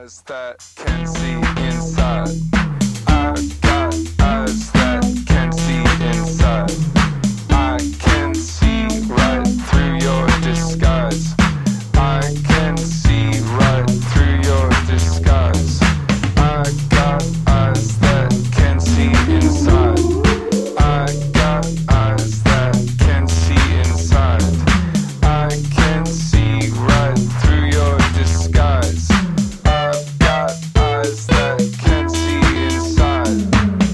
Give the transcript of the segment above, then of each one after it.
eyes that can see inside. I got eyes that can see inside. I can see right through your disguise. I can see right through your disguise. I got eyes that can see inside. I got eyes that can see inside. I can see right through your disguise. I've got eyes that can see inside.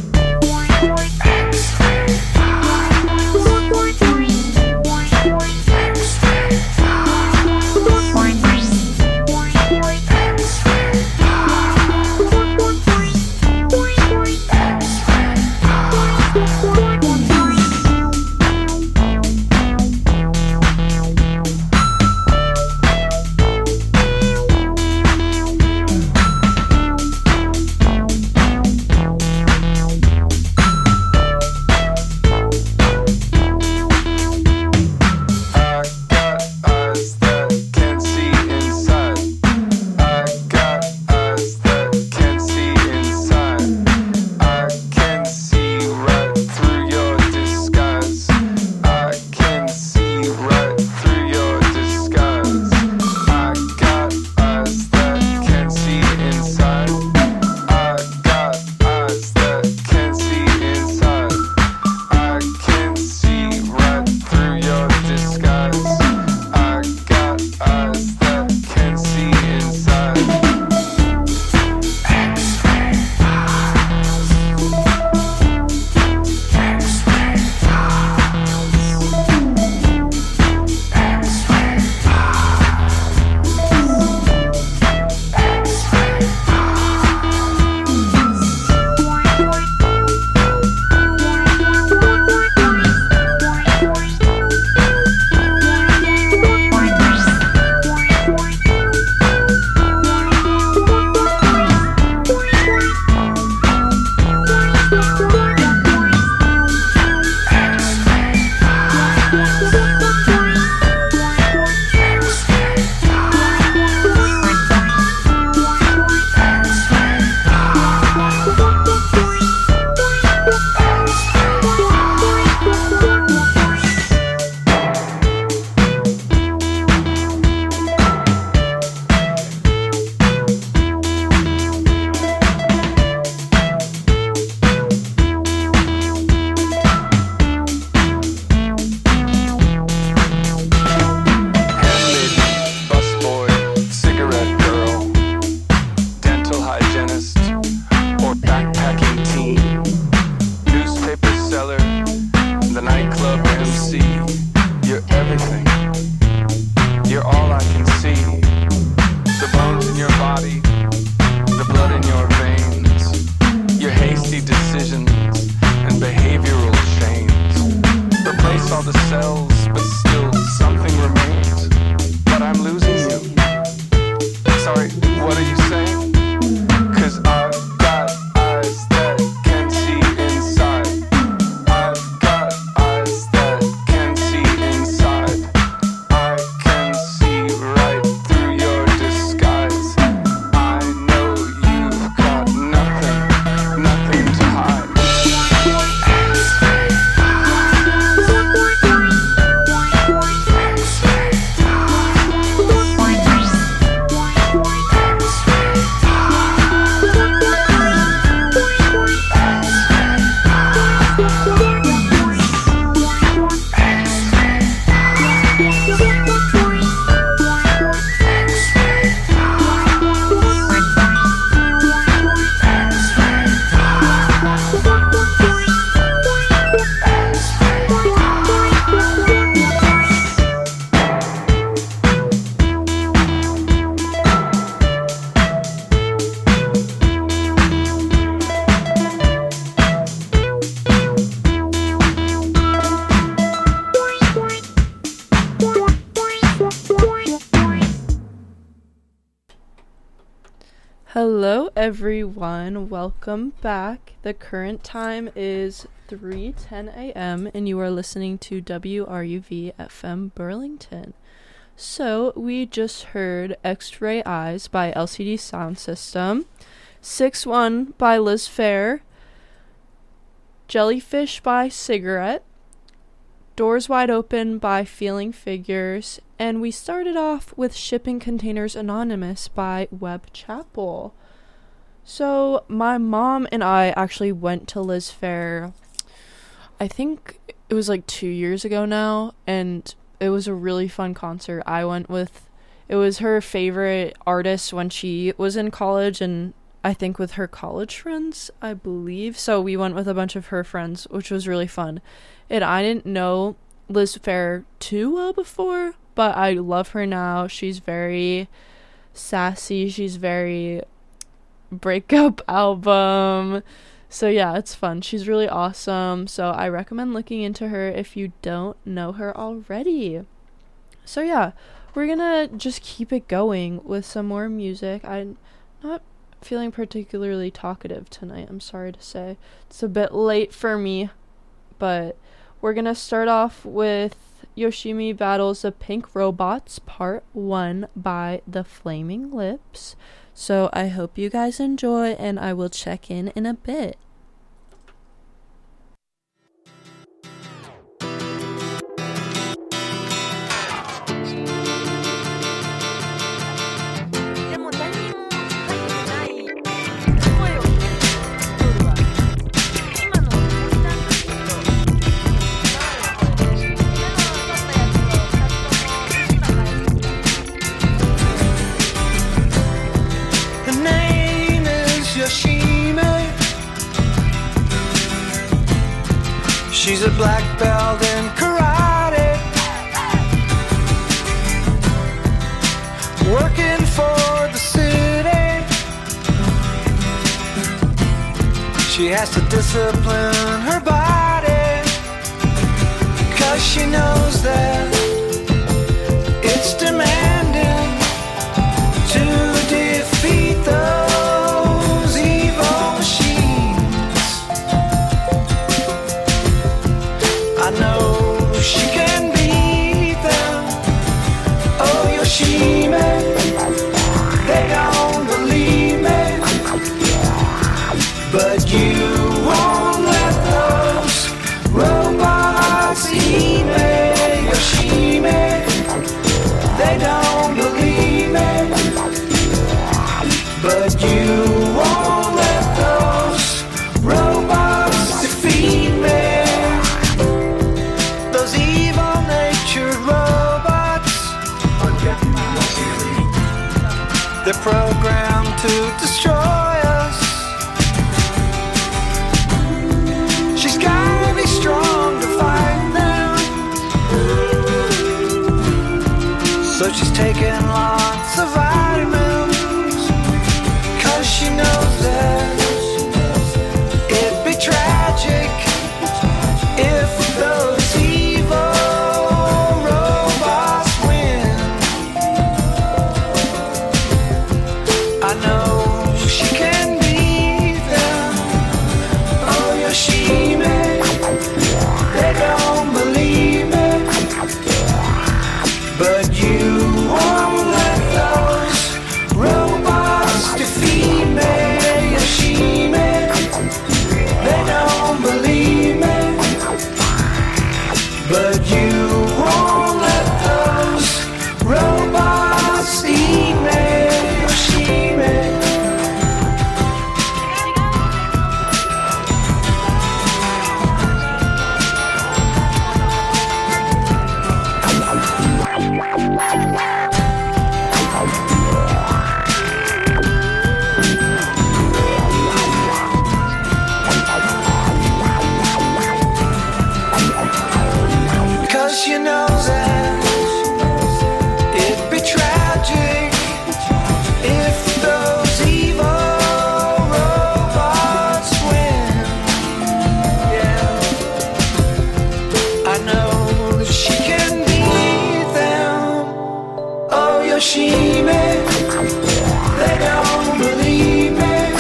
Hello everyone, welcome back. The current time is 3:10 a.m. and you are listening to WRUV FM Burlington. So we just heard X-Ray Eyes by LCD Sound System, 6-1 by Liz Phair, Jellyfish by Cigarette, Doors Wide Open by Feeling Figures, and we started off with Shipping Containers Anonymous by Web Chapel. So my mom and I actually went to Liz Phair, I think it was like 2 years ago now, and it was a really fun concert. It was her favorite artist when she was in college, and I think with her college friends, I believe. So we went with a bunch of her friends, which was really fun. And I didn't know Liz Phair too well before, but I love her now. She's very sassy. She's very breakup album. So yeah, it's fun. She's really awesome. So I recommend looking into her if you don't know her already. So yeah, we're gonna just keep it going with some more music. I'm not feeling particularly talkative tonight, I'm sorry to say. It's a bit late for me, but we're gonna start off with Yoshimi Battles the Pink Robots Part 1 by The Flaming Lips. So I hope you guys enjoy, and I will check in a bit. She's a black belt in karate, working for the city. She has to discipline her body, 'cause she knows that it's demanding to defeat those evil machines. I know she can beat them. Oh, Yoshimi, they don't believe me, but you won't let those robots eat me. Yoshimi, they don't believe me, but you won't let those robots defeat me. Those evil-natured robots, they're programmed to destroy us. She's gotta be strong to fight them, so she's taking lots of vitamins, 'cause she knows that it'd be tragic if those evil robots win. I know she can beat them. Oh, Yoshimi, they don't believe me, but you won't let those robots defeat me. Yoshimi, they don't believe me, but you won't let those robots eat me. Yoshimi. Cause you know that it'd be tragic if those evil robots win. Yeah, I know that she can beat them. Oh, Yoshimi, they don't believe me,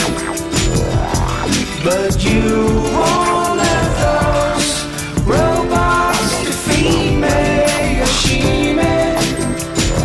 but you won't let those robots defeat me. Yoshimi,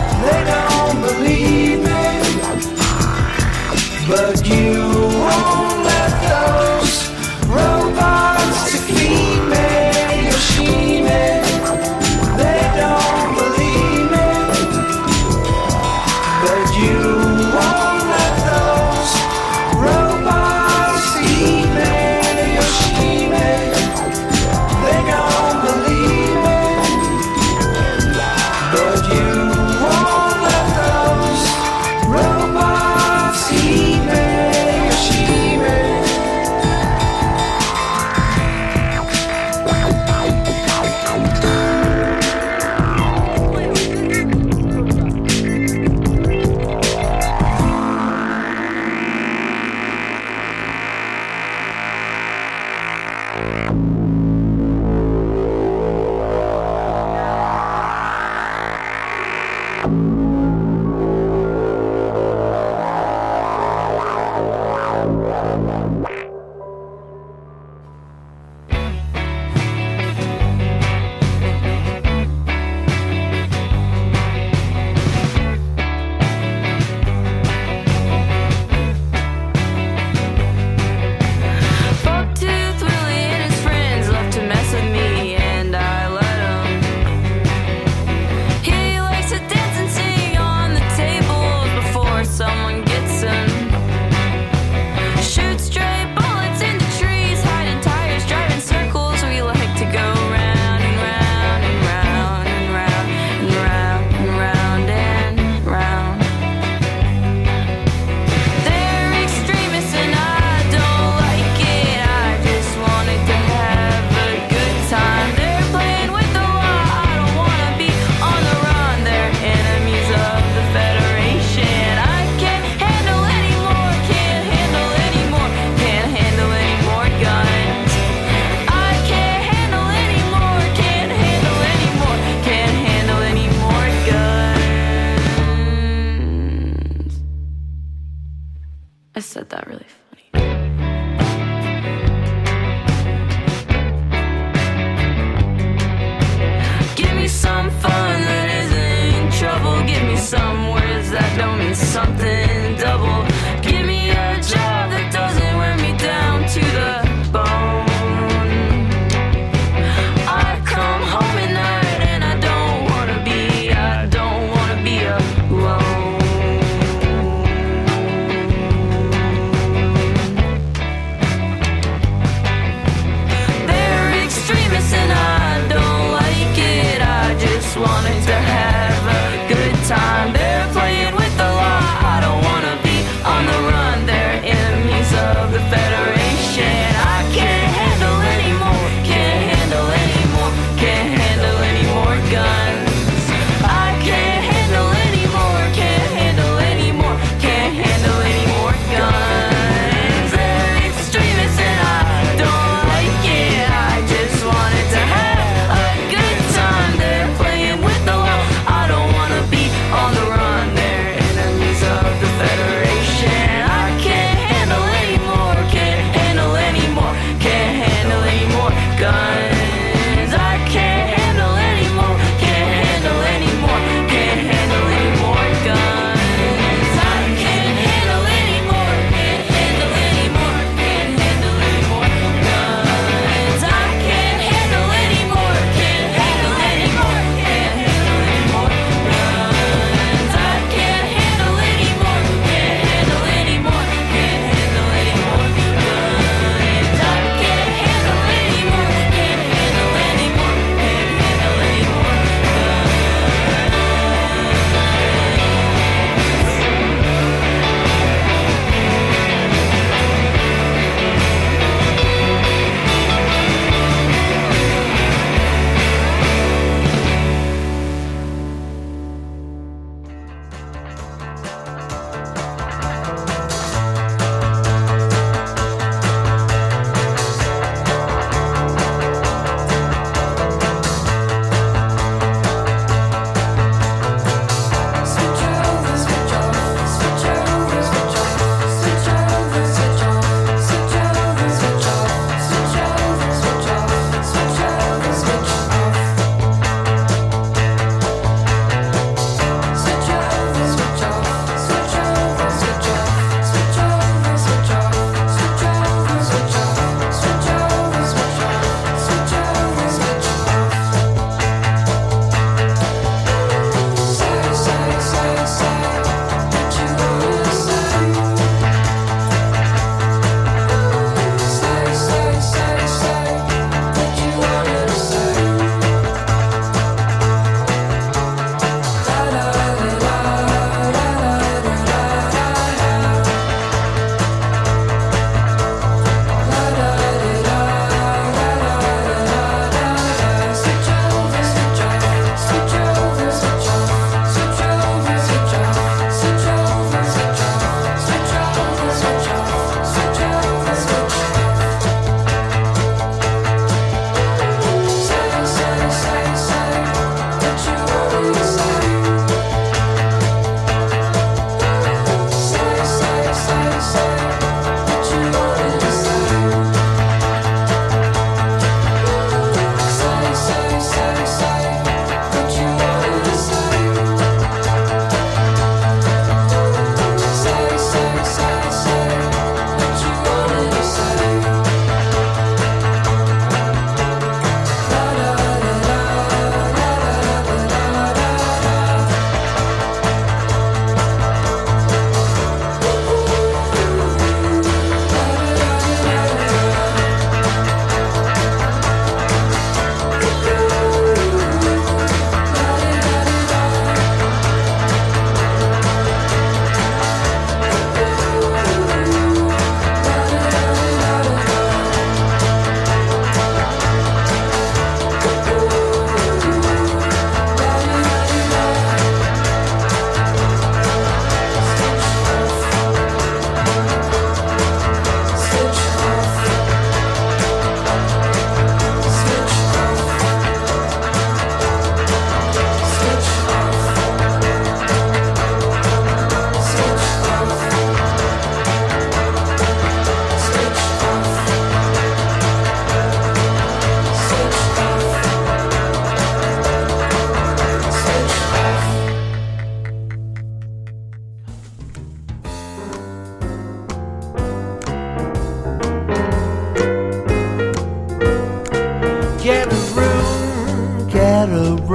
Bucktooth Willie and his friends love to mess with me, and I let him. He likes to dance and sing on the tables before someone gets him. Shoot stray bullets into trees, hiding tires, driving circles. We like to go round and round and round and round and round and round and round. They're extremists and I don't like it. I just wanted to have a good time. They're playing with the law. I don't wanna be on the run. They're enemies of the Federation. I can't handle anymore. Can't handle anymore. Can't handle any more guns. I can't handle anymore. Can't handle anymore. Can't handle any more guns. I said that really funny. Give me some fun that isn't trouble. Give me some words that don't mean something double. Give me a job that doesn't wear me down to the bone. I come home at night and I don't wanna be alone.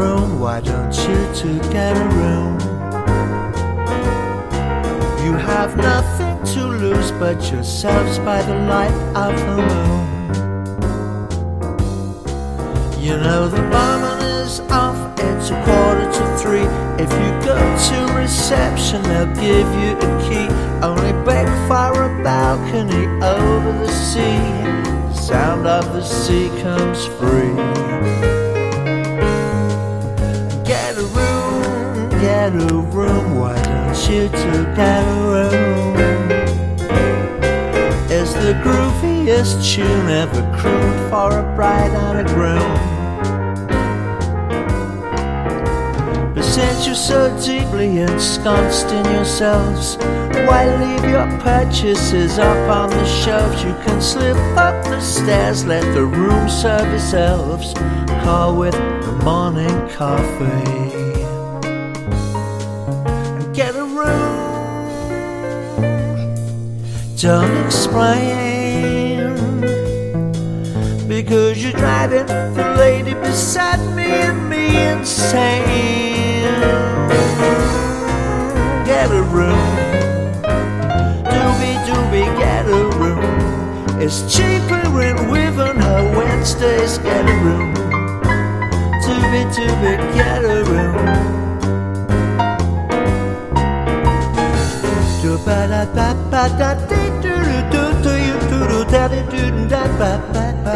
room, why don't you two get a room? You have nothing to lose but yourselves by the light of the moon. You know the barman is off, it's 2:45. If you go to reception, they'll give you a key. Only beg for a balcony over the sea. The sound of the sea comes free. Get a room, why don't you two get a room? It's the grooviest tune ever crooned for a bride and a groom. But since you're so deeply ensconced in yourselves, why leave your purchases up on the shelves? You can slip up the stairs, let the room service elves call with the morning coffee. Get a room, don't explain, because you're driving the lady beside me and me insane. Get a room, doobie, get a room. It's cheaper in Wivenhoe Wednesdays. Get a room, doobie, get a room. Do ba da ba ba da dee do do do you do do da dee do da ba ba ba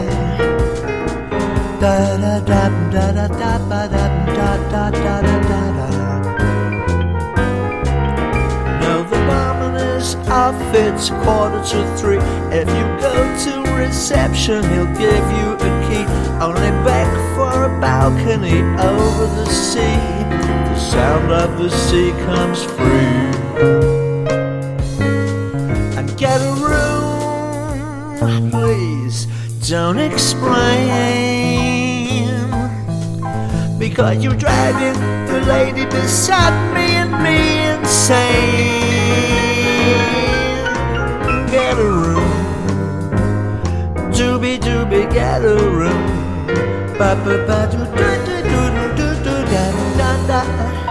da da da da da da ba da da da da da da. No, the barman is off, it's 2:45. If you go to reception, he'll give you a key. Only beg for a balcony over the sea. The sound of the sea comes free. And get a room, please, don't explain, because you're driving the lady beside me and me insane. Get a room, doobie, get a room. Ba ba ba do do do do do do da da da.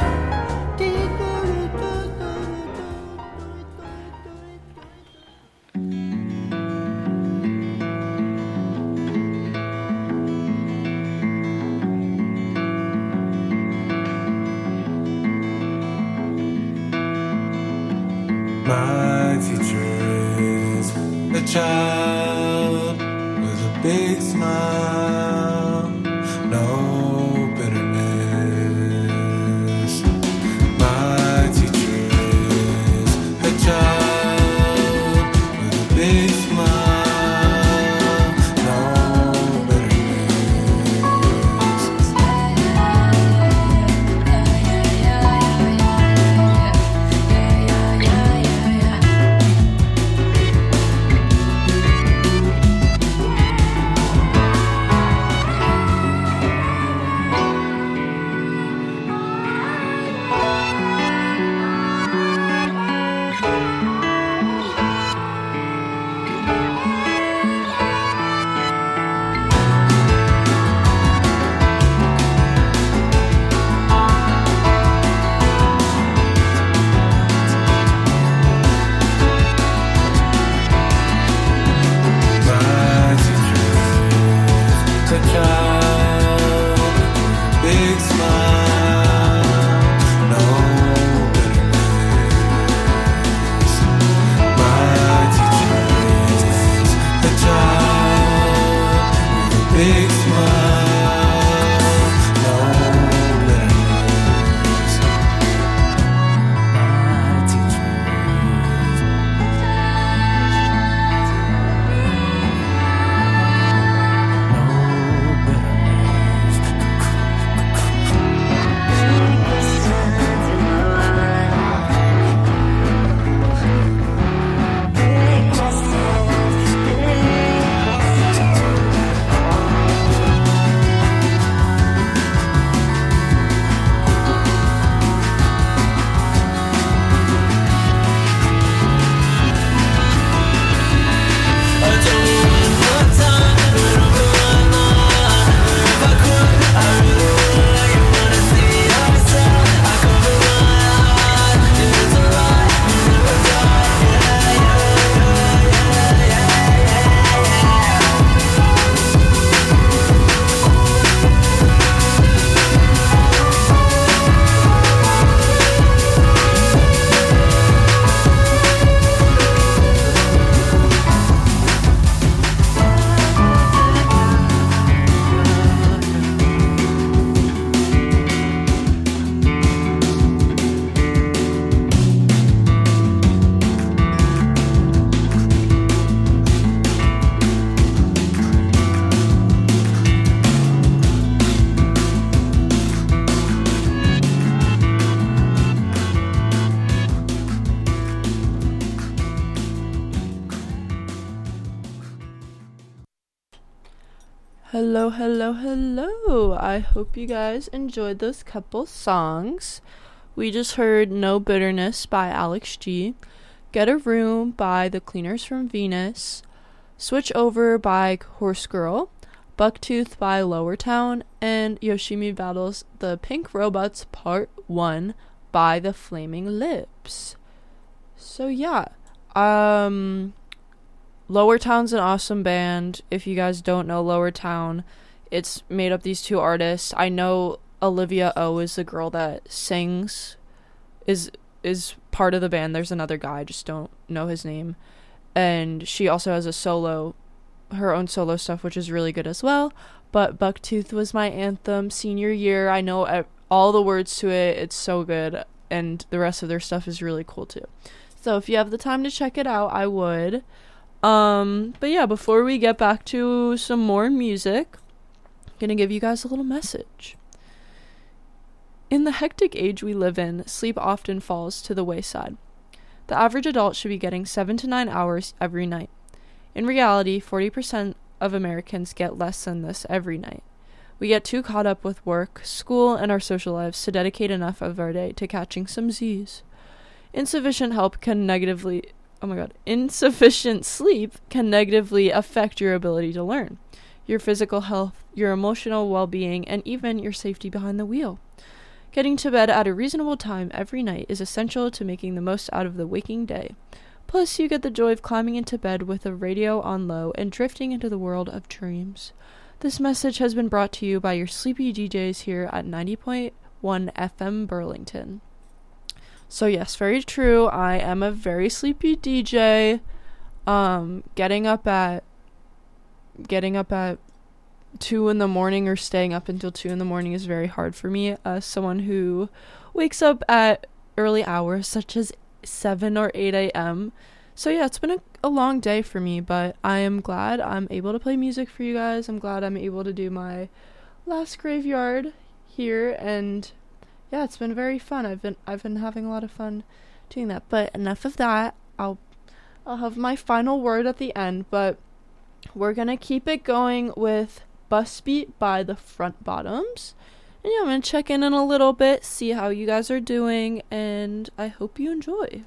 My future is a child with a big smile, no bitterness. My future is a child with a big smile, no bitterness. Hello, hello, hello. I hope you guys enjoyed those couple songs. We just heard No Bitterness by Alex G, Get a Room by The Cleaners from Venus, Switch Over by Horse Girl, Bucktooth by Lower Town, and Yoshimi battles the Pink Robots Part 1 by The Flaming Lips. So yeah, Lower Town's an awesome band. If you guys don't know Lower Town, it's made up these two artists. I know Olivia O is the girl that sings, is part of the band. There's another guy, I just don't know his name. And she also has her own solo stuff, which is really good as well. But Bucktooth was my anthem senior year. I know all the words to it. It's so good. And the rest of their stuff is really cool too. So if you have the time to check it out, I would. But yeah, before we get back to some more music, I'm gonna give you guys a little message. In the hectic age we live in, sleep often falls to the wayside. The average adult should be getting 7 to 9 hours every night. In reality, 40% of Americans get less than this every night. We get too caught up with work, school, and our social lives to dedicate enough of our day to catching some Z's. Insufficient sleep can negatively affect your ability to learn, your physical health, your emotional well-being, and even your safety behind the wheel. Getting to bed at a reasonable time every night is essential to making the most out of the waking day. Plus, you get the joy of climbing into bed with a radio on low and drifting into the world of dreams. This message has been brought to you by your sleepy DJs here at 90.1 FM Burlington. So yes, very true. I am a very sleepy DJ. Getting up at 2 in the morning or staying up until 2 in the morning is very hard for me as someone who wakes up at early hours such as 7 or 8 a.m. So yeah, it's been a long day for me, but I am glad I'm able to play music for you guys. I'm glad I'm able to do my last graveyard here, and yeah, it's been very fun. I've been having a lot of fun doing that. But enough of that. I'll have my final word at the end, but we're gonna keep it going with Bus Beat by the Front Bottoms. And yeah, I'm gonna check in a little bit, see how you guys are doing, and I hope you enjoy.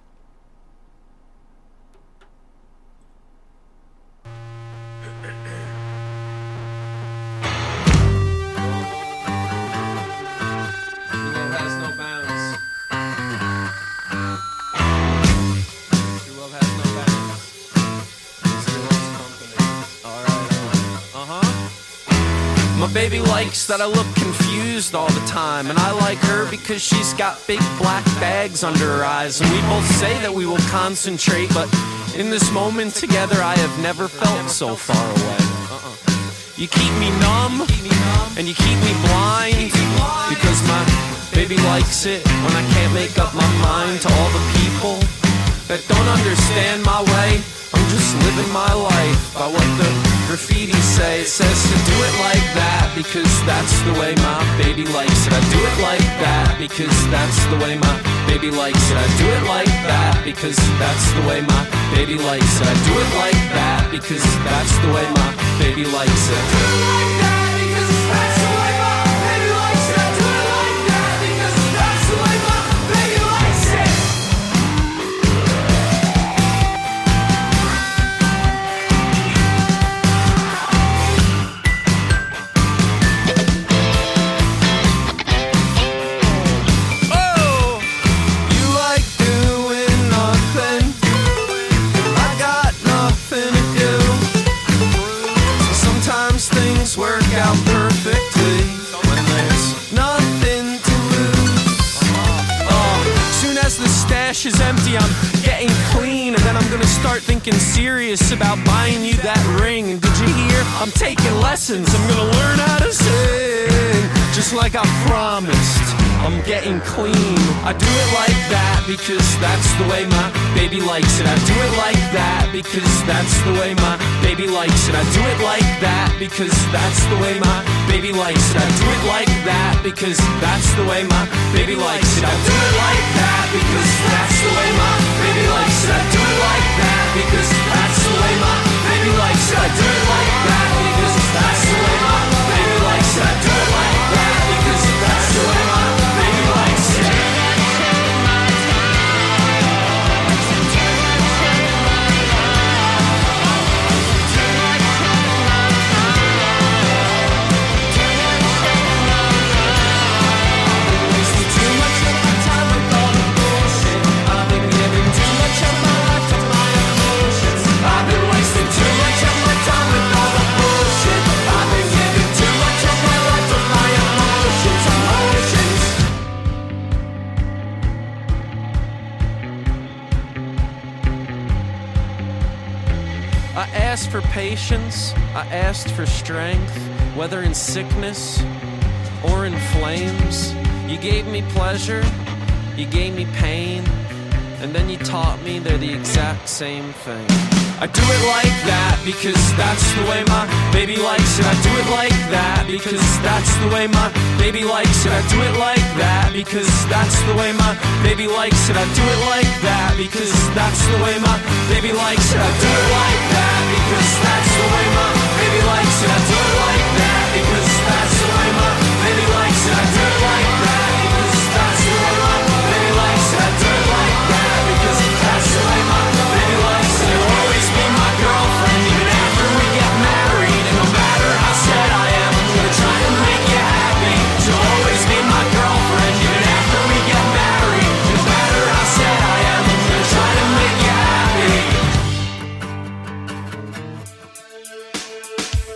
My baby likes that I look confused all the time, and I like her because she's got big black bags under her eyes. And we both say that we will concentrate, but in this moment together I have never felt so far away. You keep me numb, and you keep me blind, because my baby likes it when I can't make up my mind. To all the people that don't understand my way, I'm just living my life by what the graffiti say. It says to do it like that because that's the way my baby likes it. I do it like that because that's the way my baby likes it. I do it like that because that's the way my baby likes it. I do it like that because that's the way my baby likes it. I do it like that because that's the way my baby likes it. I do it like that because that's the way my baby likes it. Is empty, I'm getting clean, and then I'm gonna start thinking serious about buying you that ring. And did you hear? I'm taking lessons, I'm gonna learn how to sing, just like I promised. I'm getting clean. I do it like that because that's the way my baby likes it. I do it like that because that's the way my baby likes it. I do it like that because that's the way my baby likes it. I do it like that because that's the way my baby likes it. I do it like that because that's the way my baby likes it. I do it like that because that's the way my baby likes it. I do it like that because that's the way my asked for patience, I asked for strength, whether in sickness or in flames. You gave me pleasure, you gave me pain, and then you taught me they're the exact same thing. I do it like that because that's the way my baby likes it. I do it like that because that's the way my baby likes it. I do it like that because that's the way my baby likes it. I do it like that because that's the way my baby likes it. I do it like that because that's the way my baby likes it. I do it like that because that's the way my baby likes it. I do it like that because that's the way my baby likes it. I do it like that because that's the way my baby likes it. You'll always be my girlfriend even after we get married, and no matter how sad I am, I'm gonna try to make you happy. You'll always be my girlfriend even after we get married, no matter how sad I am, I'm gonna try to make you happy.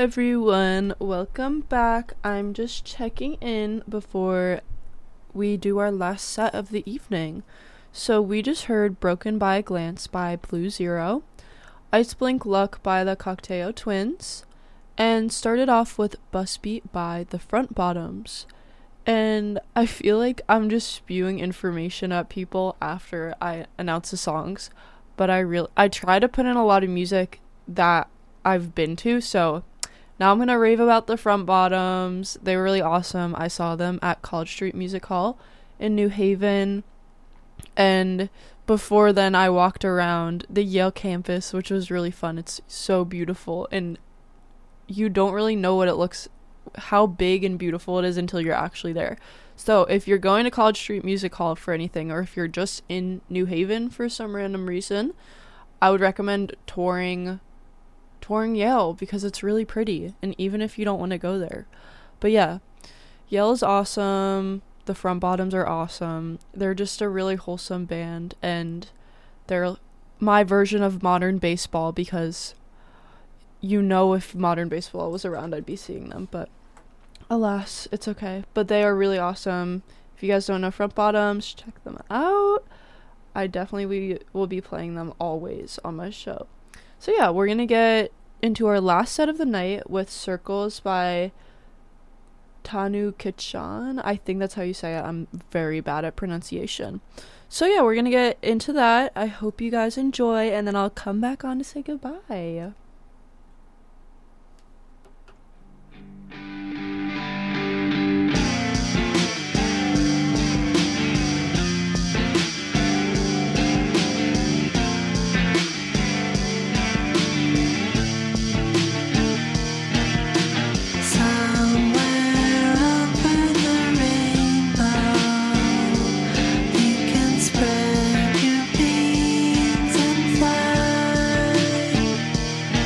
everyone, welcome back. I'm just checking in before we do our last set of the evening. So we just heard Broken by a Glance by Blue Zero, Ice Blink Luck by the Cocteau Twins, and started off with Bus Beat by the Front Bottoms. And I feel like I'm just spewing information at people after I announce the songs, but I try to put in a lot of music that I've been to, so now I'm gonna rave about the Front Bottoms. They were really awesome. I saw them at College Street Music Hall in New Haven, and before then I walked around the Yale campus, which was really fun. It's so beautiful, and you don't really know how big and beautiful it is until you're actually there. So if you're going to College Street Music Hall for anything, or if you're just in New Haven for some random reason, I would recommend touring Yale, because it's really pretty, and even if you don't want to go there. But yeah, Yale is awesome. The Front Bottoms are awesome. They're just a really wholesome band, and they're my version of modern baseball, because if modern baseball was around, I'd be seeing them, but alas, it's okay. But they are really awesome. If you guys don't know Front Bottoms, check them out. I definitely will be playing them always on my show. So yeah, we're gonna get into our last set of the night with Circles by Tanu Kichan. I think that's how you say it. I'm very bad at pronunciation. So yeah, we're gonna get into that. I hope you guys enjoy, and then I'll come back on to say goodbye. Spread your wings and fly.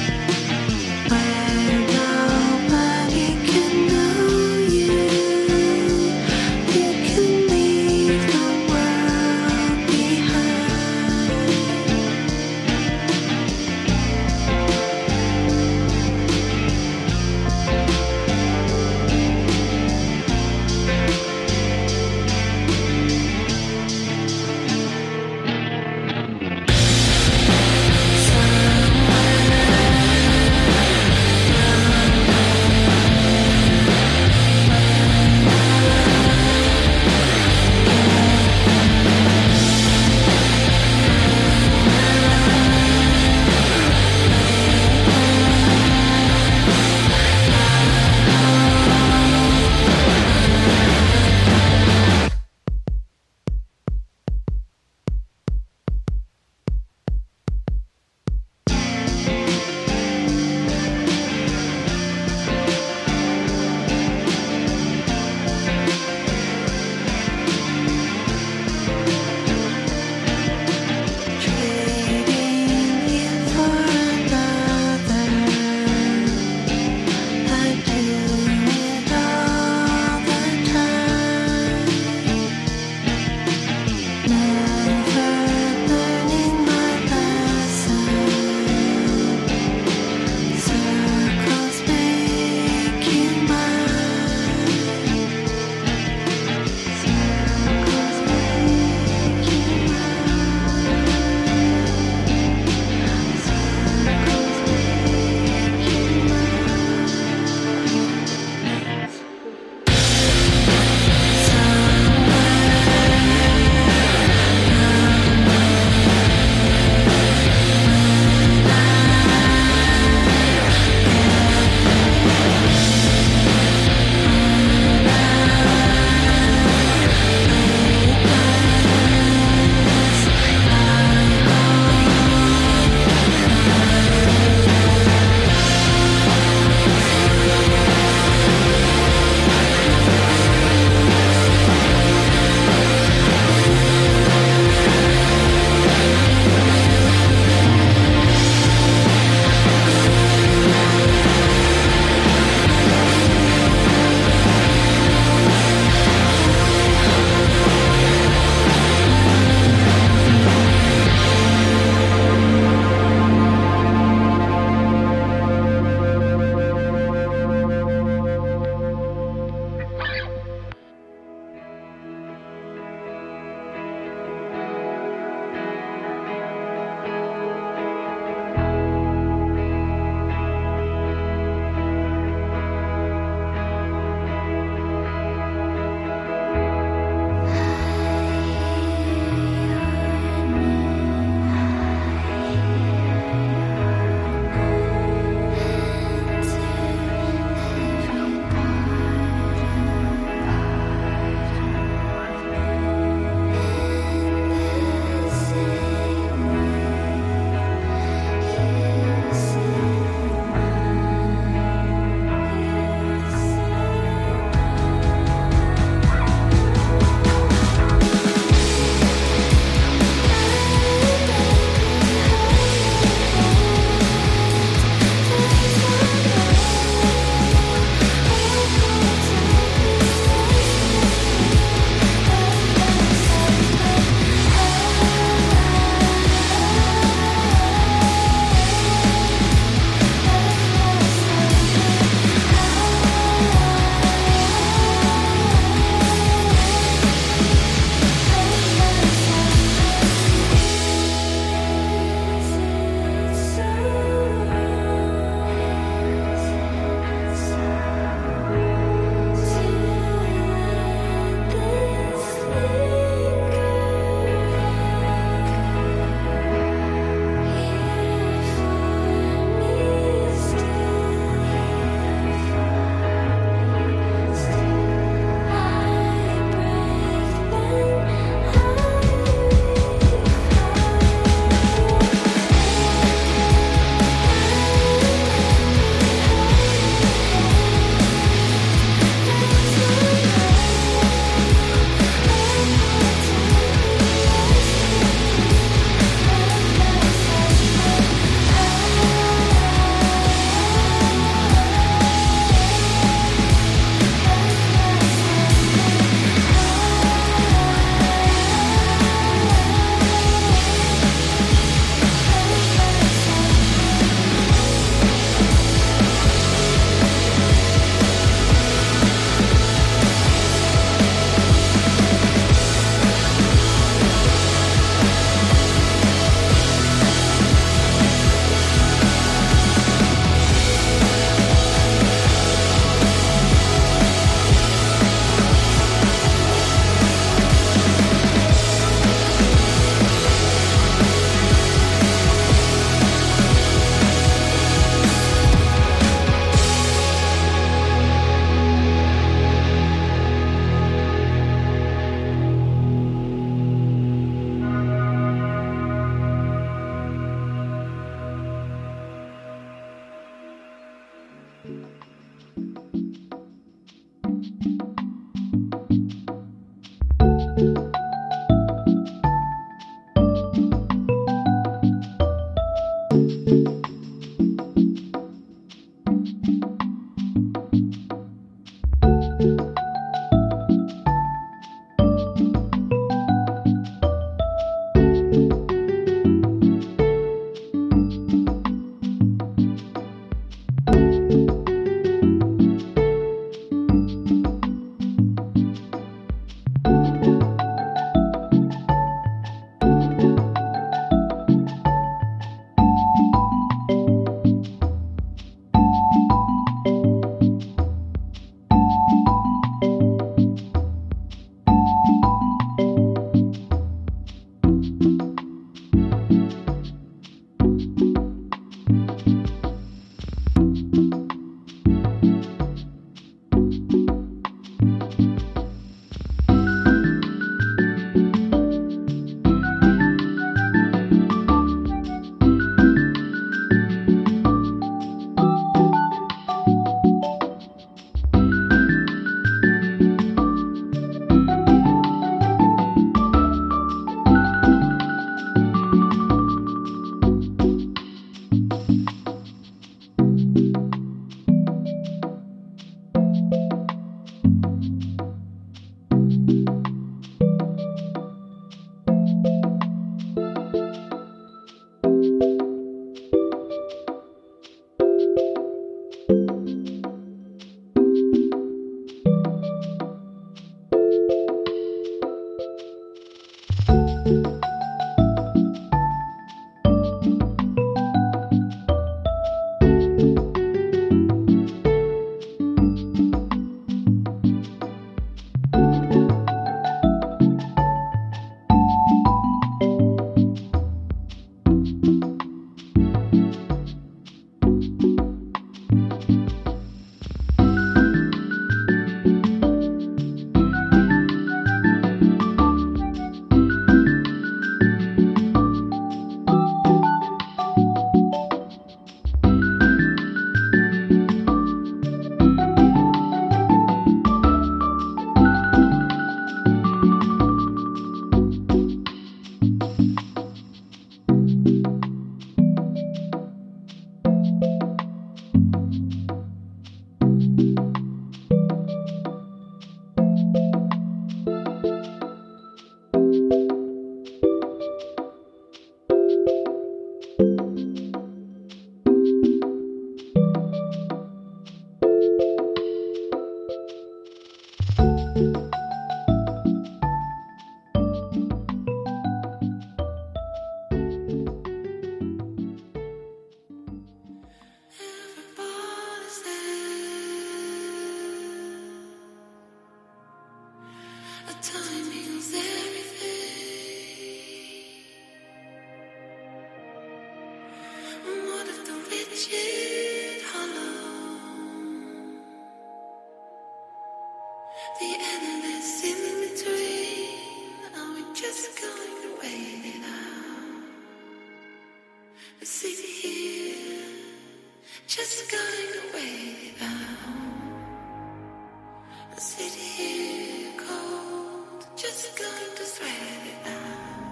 The endless in between. Are we just going to wait it out? I sit here, just going to wait it out. I sit here cold, just going to thread it out.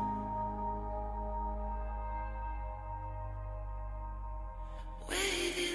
Wait it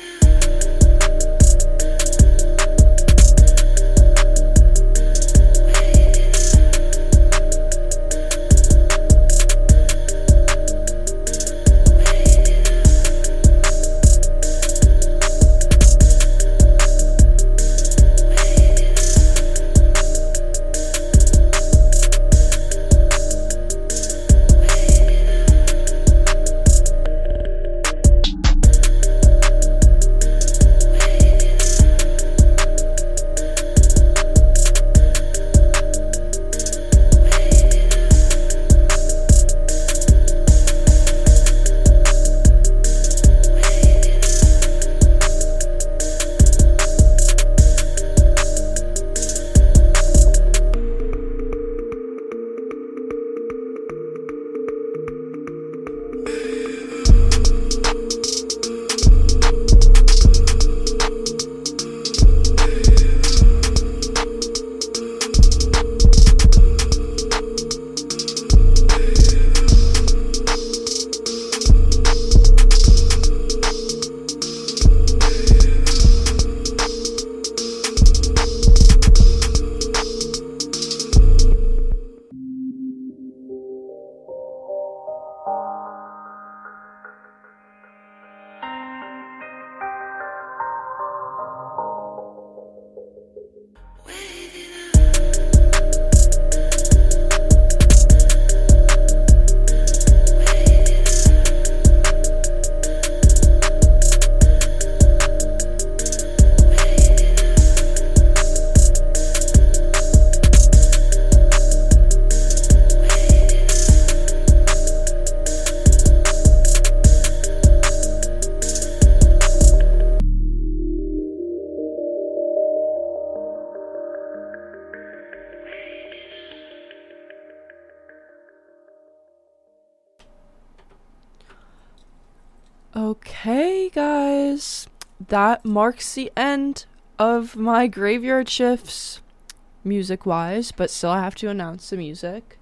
Okay, guys, that marks the end of my graveyard shifts, music-wise, but still I have to announce the music.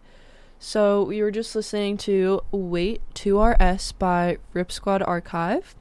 So we were just listening to Wait 2RS by Rip Squad Archive,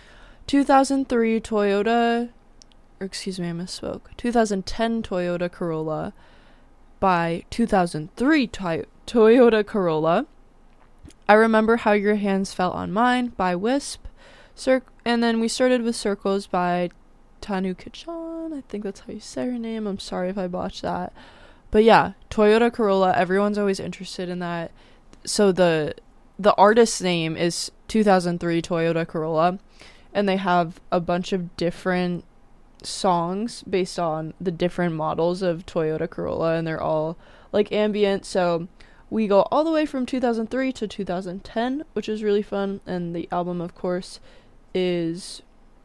2003 Toyota, or excuse me, I misspoke, 2010 Toyota Corolla by 2003 Toyota Corolla, I Remember How Your Hands Fell on Mine by Wisp, and then we started with Circles by Tanu Kichan. I think that's how you say her name. I'm sorry if I botched that. But yeah, Toyota Corolla, everyone's always interested in that. So the artist's name is 2003 Toyota Corolla, and they have a bunch of different songs based on the different models of Toyota Corolla, and they're all like ambient. So we go all the way from 2003 to 2010, which is really fun. And the album, of course, is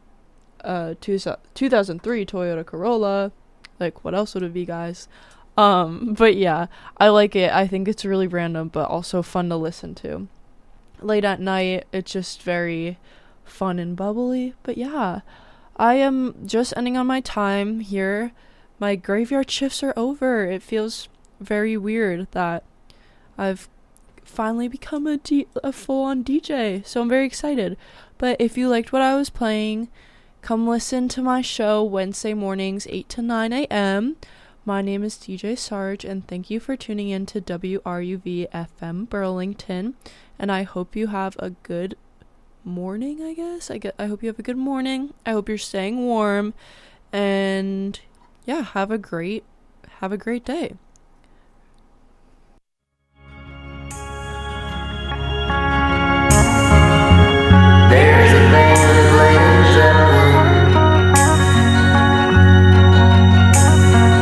2003 Toyota Corolla. Like, what else would it be, guys? But yeah, I like it. I think it's really random, but also fun to listen to. Late at night, it's just very fun and bubbly. But yeah, I am just ending on my time here. My graveyard shifts are over. It feels very weird that I've finally become a full-on DJ, so I'm very excited. But if you liked what I was playing, come listen to my show Wednesday mornings 8 to 9 a.m. My name is DJ Sarge, and thank you for tuning in to WRUV FM Burlington, and I hope you have a good morning, I guess. I hope you have a good morning. I hope you're staying warm, and yeah, have a great day.